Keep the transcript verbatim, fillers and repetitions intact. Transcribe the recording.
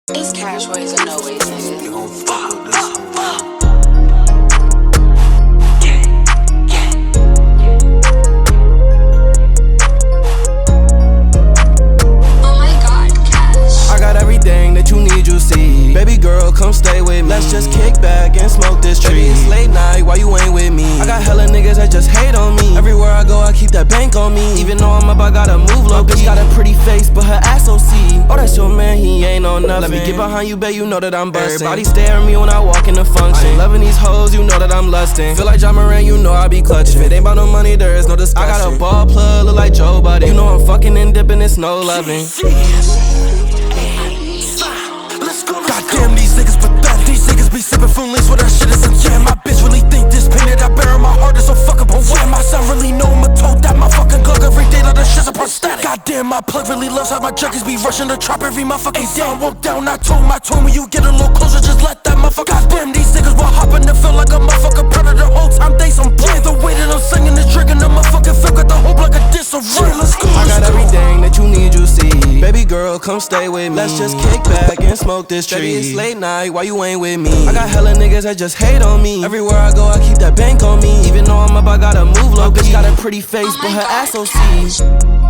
It's cash ways and no ways, nigga. You gon' fuck with this one. Oh my god, cash. I got everything that you need, you see. Baby girl, come stay with me. Let's just kick back and smoke this tree. Baby, it's late night, why you ain't with me? I got hella niggas that just hate on me. Everywhere I go, I keep that bank on me. Even though I'm up, I gotta move low. My bitch got a pretty face, but her ass O C. Oh, that's your man, he ain't on nothing. Let me get behind you, babe, you know that I'm bustin'. Everybody stare at me when I walk in the function. I ain't loving these hoes, you know that I'm lustin'. Feel like John Moran, you know I be clutching. If it ain't about no money, there is no discussion. I got a ball plug, look like Joe Budden. You know I'm fucking and dipping, it's no loving. Goddamn, these niggas pathetic. These niggas be sippin' from links where that shit is a jam. My bitch really think this pain that I bear in my heart is so fucking poetic. My son really know I'ma tote that my fucking glug every day like that shit's a prosthetic. Goddamn, my plug really loves how my junkies be rushing the trap every motherfucking day. Down, walk down, I told my tone when you get a little closer, just let that motherfucker. Goddamn, these niggas will hop in and feel like a motherfucking predator. Whole time they some play. The way that I'm singing is drinking the motherfucking feel got the hope like a disarray. Let's go. I got everything that you need, you see. Baby girl, come stay with me. Let's just kick back and smoke this tree. Baby, it's late night, why you ain't with me? I got hella niggas that just hate on me. Everywhere I go, I keep that bank on me. Even though I'm up, I gotta move low. Bitch got a pretty face, Oh but my her God, ass O C. cash.